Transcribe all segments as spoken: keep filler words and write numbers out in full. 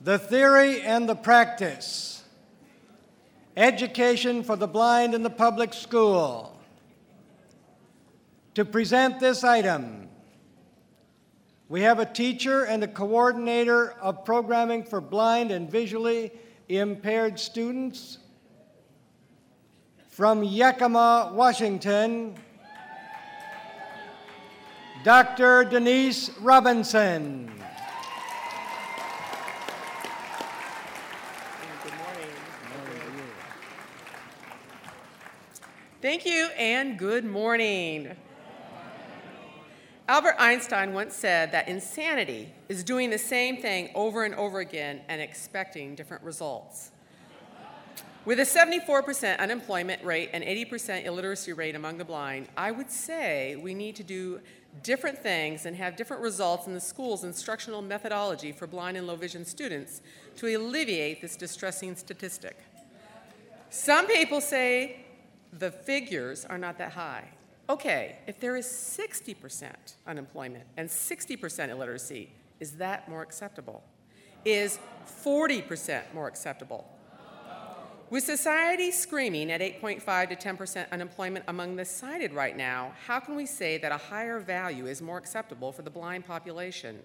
The Theory and the Practice, Education for the Blind in the Public School. To present this item, we have a teacher and a coordinator of programming for blind and visually impaired students from Yakima, Washington, Doctor Denise Robinson. Good morning. Thank you and good morning. Albert Einstein once said that insanity is doing the same thing over and over again and expecting different results. With a seventy-four percent unemployment rate and eighty percent illiteracy rate among the blind, I would say we need to do different things and have different results in the school's instructional methodology for blind and low vision students to alleviate this distressing statistic. Some people say the figures are not that high. Okay, if there is sixty percent unemployment and sixty percent illiteracy, is that more acceptable? Is forty percent more acceptable? With society screaming at eight point five to ten percent unemployment among the sighted right now, how can we say that a higher value is more acceptable for the blind population?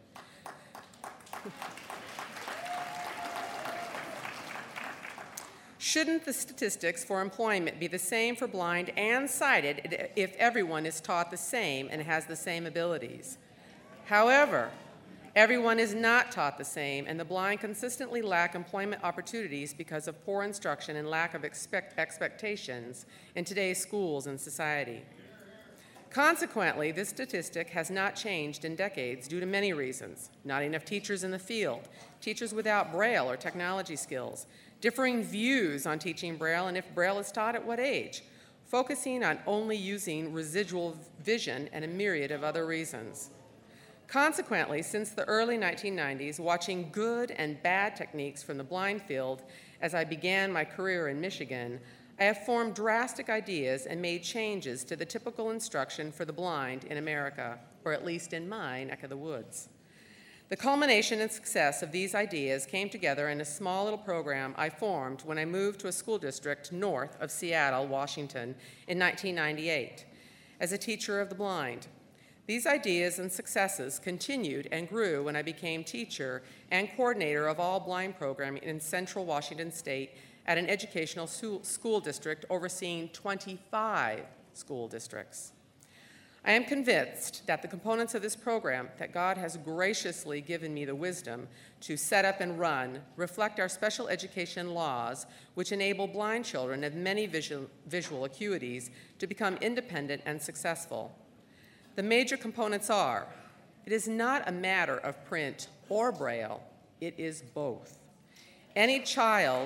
Shouldn't the statistics for employment be the same for blind and sighted if everyone is taught the same and has the same abilities? However, everyone is not taught the same, and the blind consistently lack employment opportunities because of poor instruction and lack of expect expectations in today's schools and society. Consequently, this statistic has not changed in decades due to many reasons: not enough teachers in the field, teachers without Braille or technology skills, differing views on teaching Braille and if Braille is taught at what age, focusing on only using residual vision, and a myriad of other reasons. Consequently, since the early nineteen nineties, watching good and bad techniques from the blind field as I began my career in Michigan, I have formed drastic ideas and made changes to the typical instruction for the blind in America, or at least in my neck of the woods. The culmination and success of these ideas came together in a small little program I formed when I moved to a school district north of Seattle, Washington, in nineteen ninety-eight, as a teacher of the blind. These ideas and successes continued and grew when I became teacher and coordinator of all blind programming in Central Washington State at an educational school district overseeing twenty-five school districts. I am convinced that the components of this program that God has graciously given me the wisdom to set up and run reflect our special education laws, which enable blind children of many visual, visual acuities to become independent and successful. The major components are: it is not a matter of print or Braille, it is both. Any child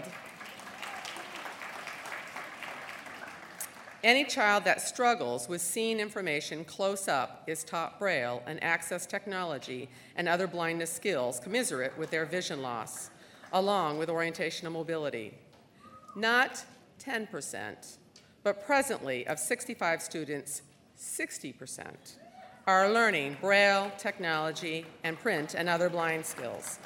Any child that struggles with seeing information close up is taught Braille and access technology and other blindness skills commensurate with their vision loss, along with orientational mobility. Not ten percent, but presently of sixty-five students, sixty percent are learning Braille, technology, and print and other blind skills.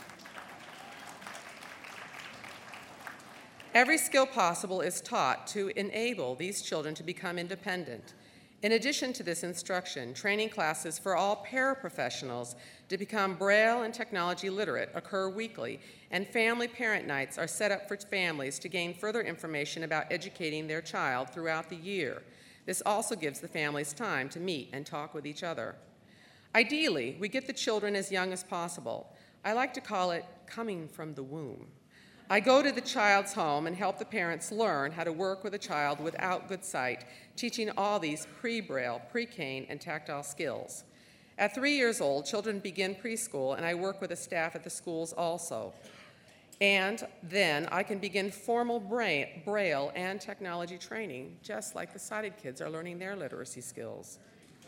Every skill possible is taught to enable these children to become independent. In addition to this instruction, training classes for all paraprofessionals to become Braille and technology literate occur weekly, and family parent nights are set up for families to gain further information about educating their child throughout the year. This also gives the families time to meet and talk with each other. Ideally, we get the children as young as possible. I like to call it coming from the womb. I go to the child's home and help the parents learn how to work with a child without good sight, teaching all these pre-Braille, pre-cane, and tactile skills. At three years old, children begin preschool, and I work with the staff at the schools also. And then I can begin formal Braille and technology training, just like the sighted kids are learning their literacy skills.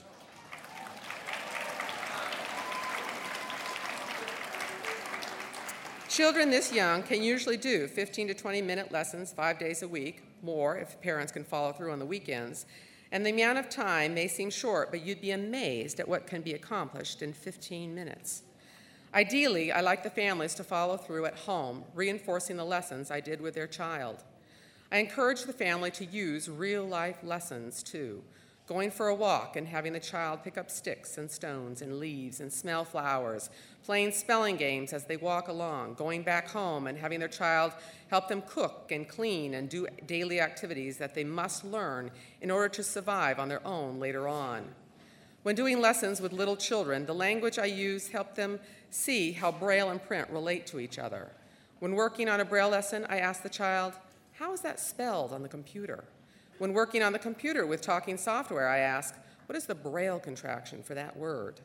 Children this young can usually do fifteen to twenty minute lessons five days a week, more if parents can follow through on the weekends, and the amount of time may seem short, but you'd be amazed at what can be accomplished in fifteen minutes. Ideally, I like the families to follow through at home, reinforcing the lessons I did with their child. I encourage the family to use real-life lessons, too, going for a walk and having the child pick up sticks and stones and leaves and smell flowers, playing spelling games as they walk along, going back home and having their child help them cook and clean and do daily activities that they must learn in order to survive on their own later on. When doing lessons with little children, the language I use helps them see how Braille and print relate to each other. When working on a Braille lesson, I ask the child, "How is that spelled on the computer?" When working on the computer with talking software, I ask, "What is the Braille contraction for that word?"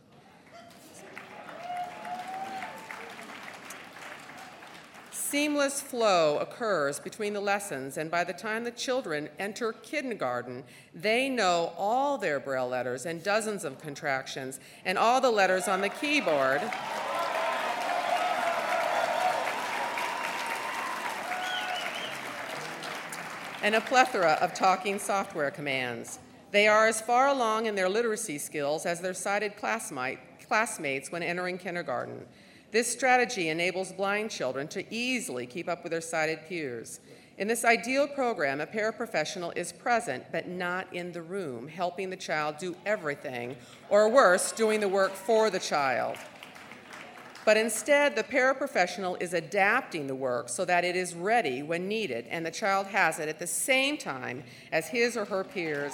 Seamless flow occurs between the lessons, and by the time the children enter kindergarten, they know all their Braille letters and dozens of contractions and all the letters on the keyboard. And a plethora of talking software commands. They are as far along in their literacy skills as their sighted classmate, classmates when entering kindergarten. This strategy enables blind children to easily keep up with their sighted peers. In this ideal program, a paraprofessional is present but not in the room, helping the child do everything, or worse, doing the work for the child. But instead, the paraprofessional is adapting the work so that it is ready when needed, and the child has it at the same time as his or her peers,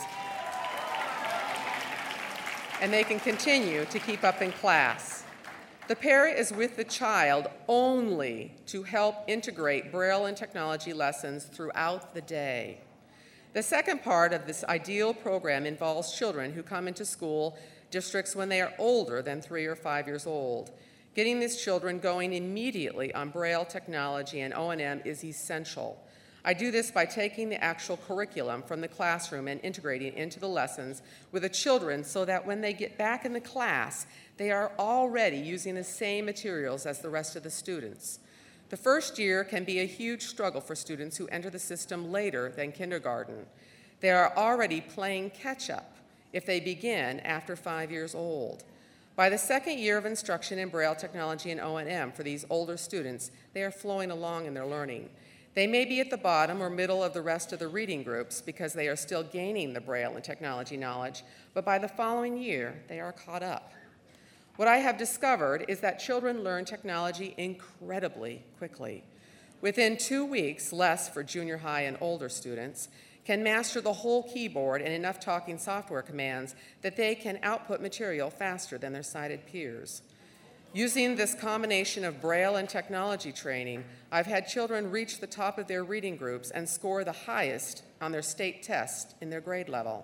and they can continue to keep up in class. The para is with the child only to help integrate Braille and technology lessons throughout the day. The second part of this ideal program involves children who come into school districts when they are older than three or five years old. Getting these children going immediately on Braille technology and O and M is essential. I do this by taking the actual curriculum from the classroom and integrating it into the lessons with the children so that when they get back in the class, they are already using the same materials as the rest of the students. The first year can be a huge struggle for students who enter the system later than kindergarten. They are already playing catch-up if they begin after five years old. By the second year of instruction in Braille technology and O and M for these older students, they are flowing along in their learning. They may be at the bottom or middle of the rest of the reading groups because they are still gaining the Braille and technology knowledge, but by the following year, they are caught up. What I have discovered is that children learn technology incredibly quickly. Within two weeks, less for junior high and older students, can master the whole keyboard and enough talking software commands that they can output material faster than their sighted peers. Using this combination of Braille and technology training, I've had children reach the top of their reading groups and score the highest on their state test in their grade level.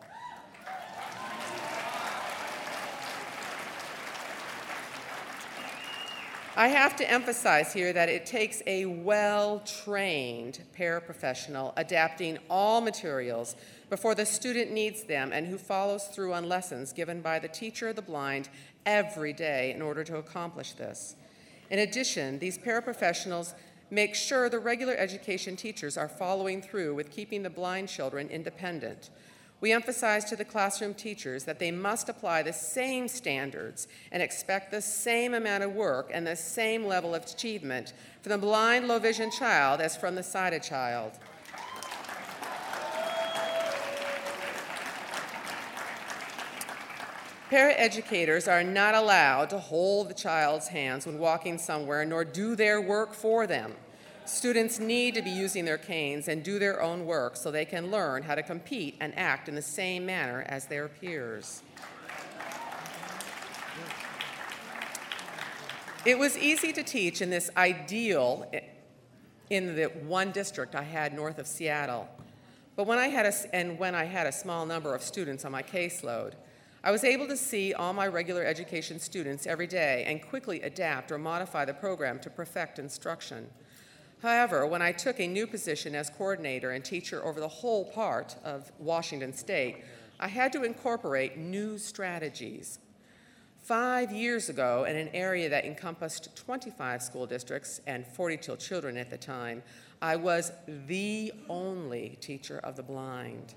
I have to emphasize here that it takes a well-trained paraprofessional adapting all materials before the student needs them and who follows through on lessons given by the teacher of the blind every day in order to accomplish this. In addition, these paraprofessionals make sure the regular education teachers are following through with keeping the blind children independent. We emphasize to the classroom teachers that they must apply the same standards and expect the same amount of work and the same level of achievement from the blind, low-vision child as from the sighted child. Paraeducators are not allowed to hold the child's hands when walking somewhere nor do their work for them. Students need to be using their canes and do their own work so they can learn how to compete and act in the same manner as their peers. It was easy to teach in this ideal in the one district I had north of Seattle. But when I had a, and when I had a small number of students on my caseload, I was able to see all my regular education students every day and quickly adapt or modify the program to perfect instruction. However, when I took a new position as coordinator and teacher over the whole part of Washington State, I had to incorporate new strategies. Five years ago, in an area that encompassed twenty-five school districts and forty-two children at the time, I was the only teacher of the blind.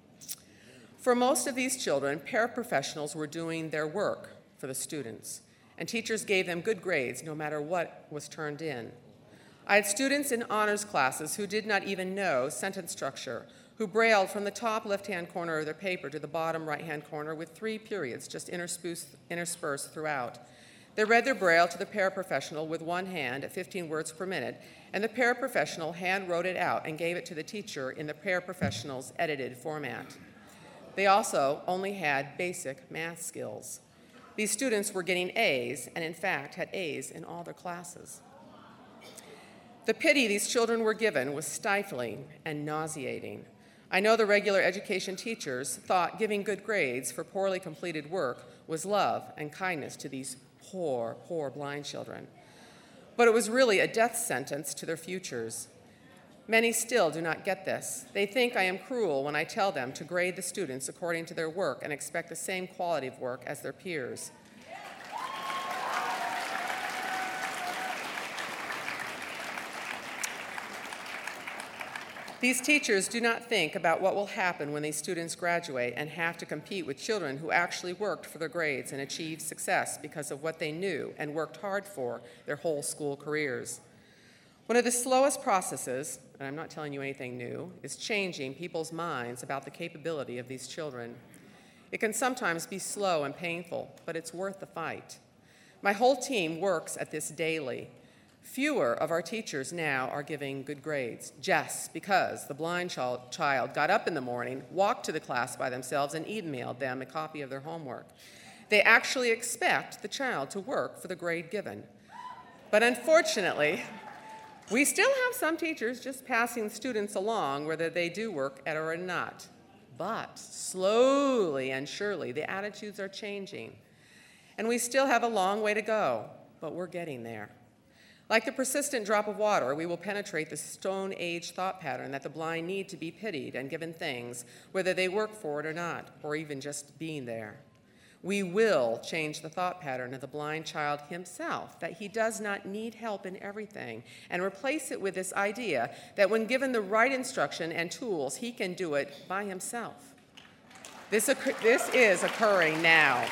For most of these children, paraprofessionals were doing their work for the students. and teachers gave them good grades no matter what was turned in. I had students in honors classes who did not even know sentence structure, who brailled from the top left-hand corner of their paper to the bottom right-hand corner with three periods just interspersed, interspersed throughout. They read their braille to the paraprofessional with one hand at fifteen words per minute, and the paraprofessional hand wrote it out and gave it to the teacher in the paraprofessional's edited format. They also only had basic math skills. These students were getting A's, and in fact had A's in all their classes. The pity these children were given was stifling and nauseating. I know the regular education teachers thought giving good grades for poorly completed work was love and kindness to these poor, poor blind children. But it was really a death sentence to their futures. Many still do not get this. They think I am cruel when I tell them to grade the students according to their work and expect the same quality of work as their peers. These teachers do not think about what will happen when these students graduate and have to compete with children who actually worked for their grades and achieved success because of what they knew and worked hard for their whole school careers. One of the slowest processes, and I'm not telling you anything new, is changing people's minds about the capability of these children. It can sometimes be slow and painful, but it's worth the fight. My whole team works at this daily. Fewer of our teachers now are giving good grades, just because the blind child got up in the morning, walked to the class by themselves, and emailed them a copy of their homework. They actually expect the child to work for the grade given. But unfortunately, we still have some teachers just passing students along whether they do work at it or not. But slowly and surely, the attitudes are changing. And we still have a long way to go, but we're getting there. Like the persistent drop of water, we will penetrate the Stone Age thought pattern that the blind need to be pitied and given things, whether they work for it or not, or even just being there. We will change the thought pattern of the blind child himself, that he does not need help in everything, and replace it with this idea that when given the right instruction and tools, he can do it by himself. This, occur- this is occurring now.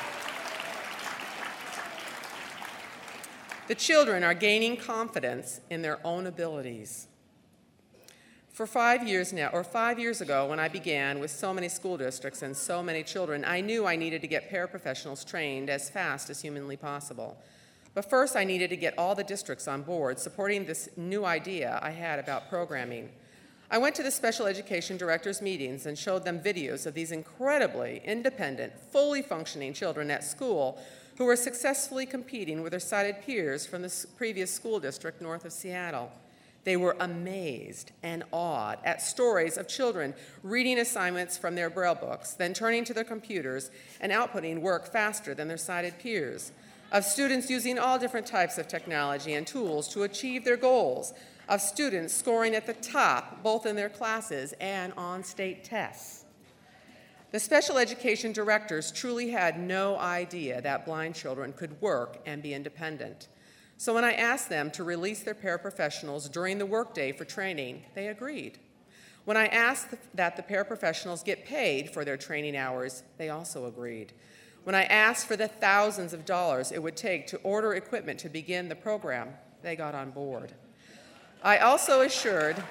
The children are gaining confidence in their own abilities. For five years now, or five years ago when I began with so many school districts and so many children, I knew I needed to get paraprofessionals trained as fast as humanly possible. But first I needed to get all the districts on board supporting this new idea I had about programming. I went to the special education directors' meetings and showed them videos of these incredibly independent, fully functioning children at school who were successfully competing with their sighted peers from the previous school district north of Seattle. They were amazed and awed at stories of children reading assignments from their Braille books, then turning to their computers and outputting work faster than their sighted peers, of students using all different types of technology and tools to achieve their goals, of students scoring at the top both in their classes and on state tests. The special education directors truly had no idea that blind children could work and be independent. So when I asked them to release their paraprofessionals during the workday for training, they agreed. When I asked that the paraprofessionals get paid for their training hours, they also agreed. When I asked for the thousands of dollars it would take to order equipment to begin the program, they got on board. I also assured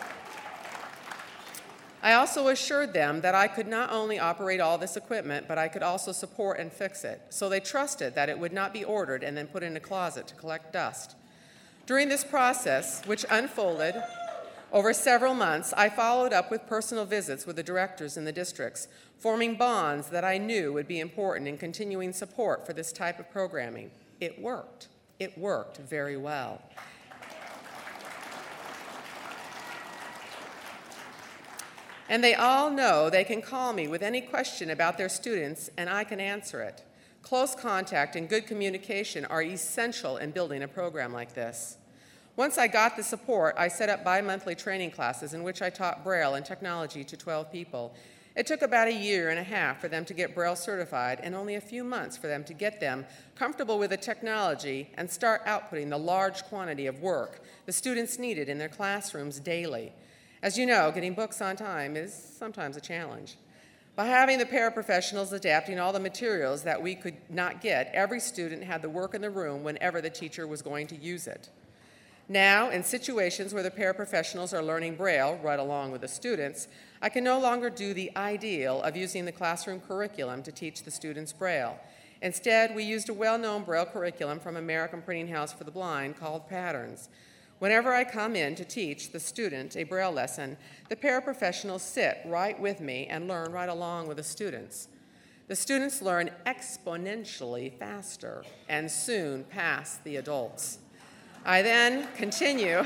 I also assured them that I could not only operate all this equipment, but I could also support and fix it. So they trusted that it would not be ordered and then put in a closet to collect dust. During this process, which unfolded over several months, I followed up with personal visits with the directors in the districts, forming bonds that I knew would be important in continuing support for this type of programming. It worked. It worked very well. And they all know they can call me with any question about their students, and I can answer it. Close contact and good communication are essential in building a program like this. Once I got the support, I set up bi-monthly training classes in which I taught Braille and technology to twelve people. It took about a year and a half for them to get Braille certified, and only a few months for them to get them comfortable with the technology and start outputting the large quantity of work the students needed in their classrooms daily. As you know, getting books on time is sometimes a challenge. By having the paraprofessionals adapting all the materials that we could not get, every student had the work in the room whenever the teacher was going to use it. Now, in situations where the paraprofessionals are learning Braille right along with the students, I can no longer do the ideal of using the classroom curriculum to teach the students Braille. Instead, we used a well-known Braille curriculum from American Printing House for the Blind called Patterns. Whenever I come in to teach the student a Braille lesson, the paraprofessionals sit right with me and learn right along with the students. The students learn exponentially faster and soon pass the adults. I then continue,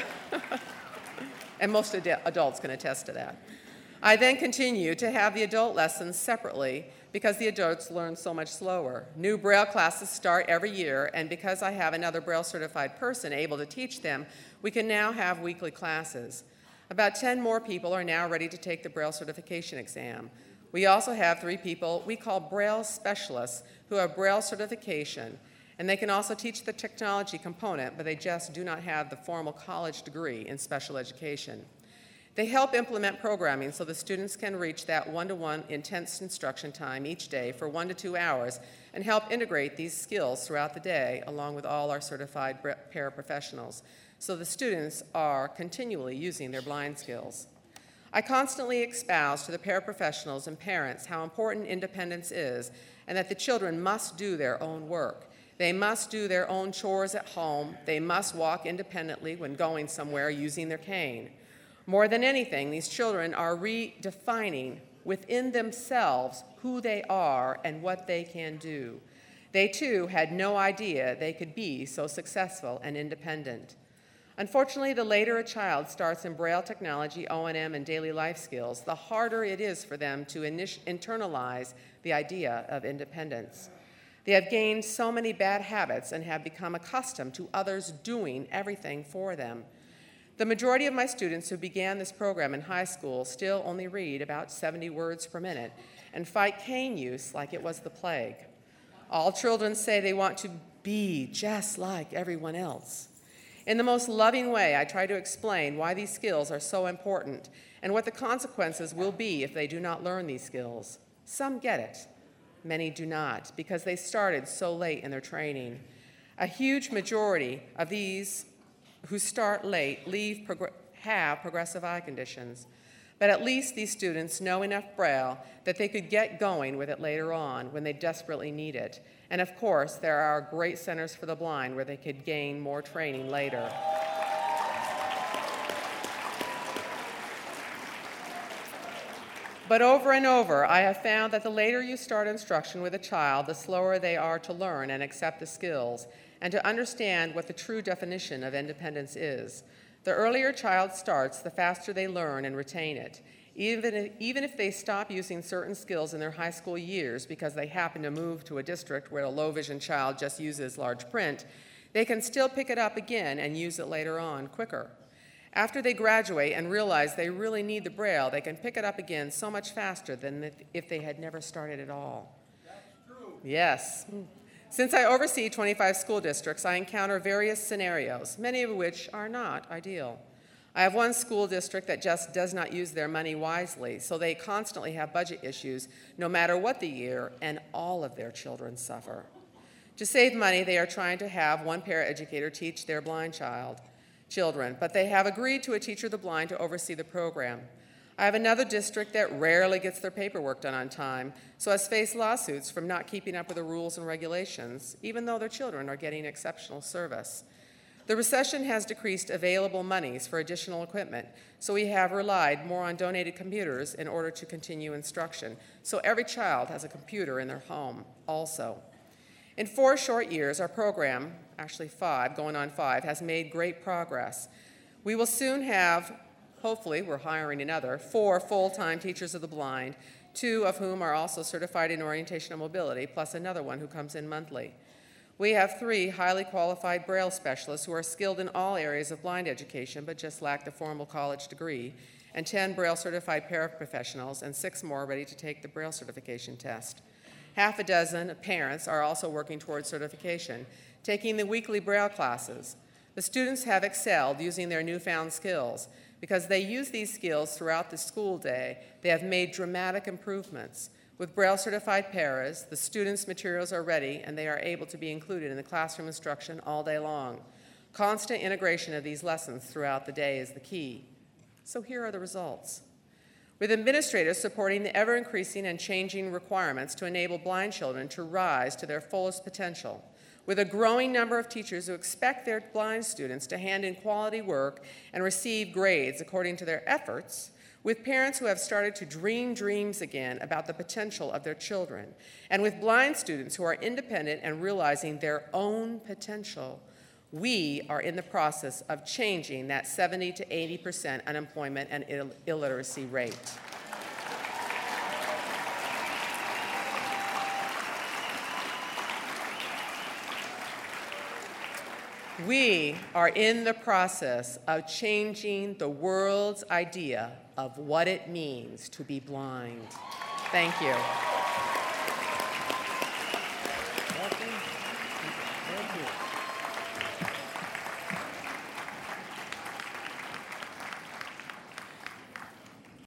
and most ad- adults can attest to that. I then continue to have the adult lessons separately because the adults learn so much slower. New Braille classes start every year, and because I have another Braille certified person able to teach them, we can now have weekly classes. About ten more people are now ready to take the Braille certification exam. We also have three people we call Braille specialists who have Braille certification, and they can also teach the technology component, but they just do not have the formal college degree in special education. They help implement programming so the students can reach that one-to-one intense instruction time each day for one to two hours and help integrate these skills throughout the day along with all our certified paraprofessionals so the students are continually using their blind skills. I constantly espouse to the paraprofessionals and parents how important independence is and that the children must do their own work. They must do their own chores at home. They must walk independently when going somewhere using their cane. More than anything, these children are redefining within themselves who they are and what they can do. They, too, had no idea they could be so successful and independent. Unfortunately, the later a child starts in Braille technology, O and M, and daily life skills, the harder it is for them to init- internalize the idea of independence. They have gained so many bad habits and have become accustomed to others doing everything for them. The majority of my students who began this program in high school still only read about seventy words per minute and fight cane use like it was the plague. All children say they want to be just like everyone else. In the most loving way, I try to explain why these skills are so important and what the consequences will be if they do not learn these skills. Some get it. Many do not because they started so late in their training. A huge majority of these who start late leave prog- have progressive eye conditions. But at least these students know enough Braille that they could get going with it later on when they desperately need it. And of course, there are great centers for the blind where they could gain more training later. But over and over, I have found that the later you start instruction with a child, the slower they are to learn and accept the skills and to understand what the true definition of independence is. The earlier a child starts, the faster they learn and retain it. Even if, even if they stop using certain skills in their high school years because they happen to move to a district where a low-vision child just uses large print, they can still pick it up again and use it later on quicker. After they graduate and realize they really need the Braille, they can pick it up again so much faster than if they had never started at all. That's true. Yes. Since I oversee twenty-five school districts, I encounter various scenarios, many of which are not ideal. I have one school district that just does not use their money wisely, so they constantly have budget issues no matter what the year, and all of their children suffer. To save money, they are trying to have one paraeducator teach their blind child. children, but they have agreed to a teacher of the blind to oversee the program. I have another district that rarely gets their paperwork done on time, so has faced lawsuits from not keeping up with the rules and regulations, even though their children are getting exceptional service. The recession has decreased available monies for additional equipment, so we have relied more on donated computers in order to continue instruction, so every child has a computer in their home also. In four short years, our program, actually five, going on five, has made great progress. We will soon have, hopefully, we're hiring another, four full-time teachers of the blind, two of whom are also certified in orientation and mobility, plus another one who comes in monthly. We have three highly qualified Braille specialists who are skilled in all areas of blind education but just lack the formal college degree, and ten Braille certified paraprofessionals and six more ready to take the Braille certification test. Half a dozen parents are also working towards certification, taking the weekly Braille classes. The students have excelled using their newfound skills. Because they use these skills throughout the school day, they have made dramatic improvements. With Braille-certified paras, the students' materials are ready and they are able to be included in the classroom instruction all day long. Constant integration of these lessons throughout the day is the key. So here are the results. With administrators supporting the ever-increasing and changing requirements to enable blind children to rise to their fullest potential, with a growing number of teachers who expect their blind students to hand in quality work and receive grades according to their efforts, with parents who have started to dream dreams again about the potential of their children, and with blind students who are independent and realizing their own potential, we are in the process of changing that seventy to eighty percent unemployment and Ill- illiteracy rate. We are in the process of changing the world's idea of what it means to be blind. Thank you.